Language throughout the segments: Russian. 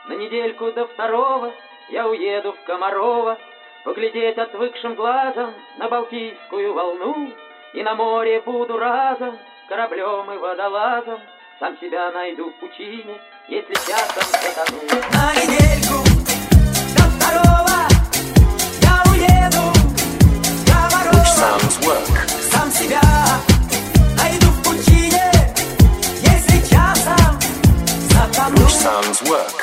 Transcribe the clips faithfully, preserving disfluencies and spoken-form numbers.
На недельку до второго я уеду в Комарово, поглядеть отвыкшим глазом на Балтийскую волну, и на море буду разом кораблем и водолазом, сам себя найду в пучине, если часом затону. На недельку до второго я уеду в Комарово, сам себя найду в пучине, если часом затону. Sounds work.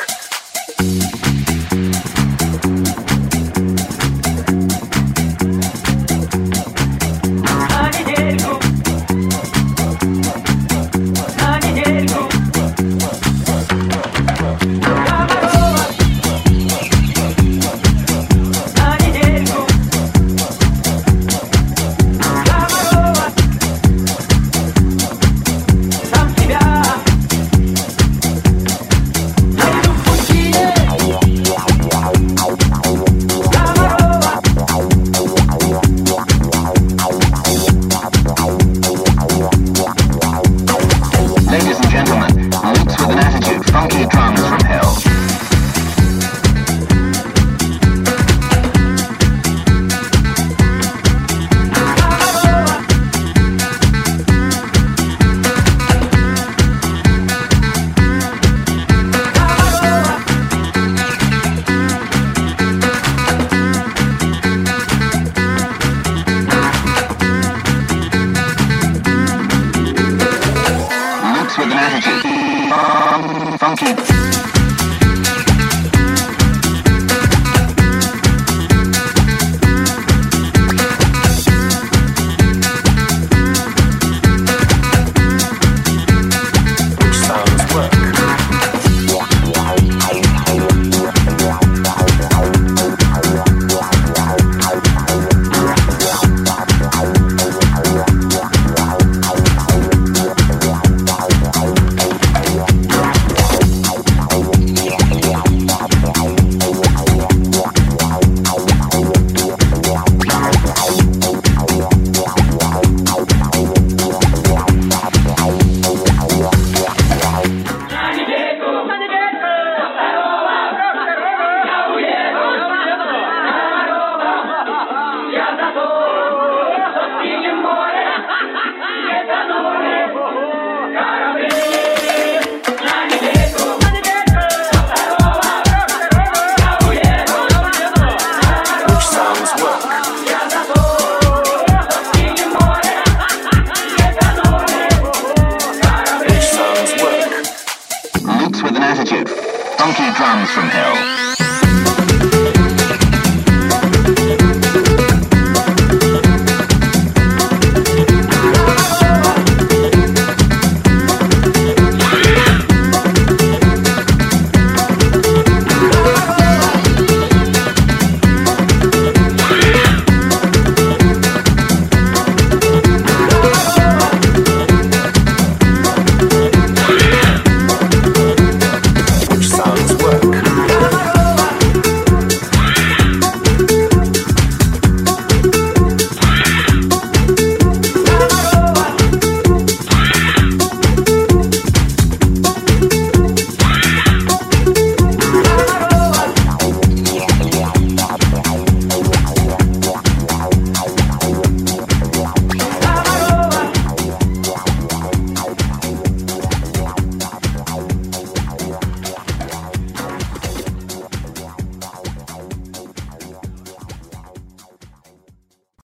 Funky drums from hell.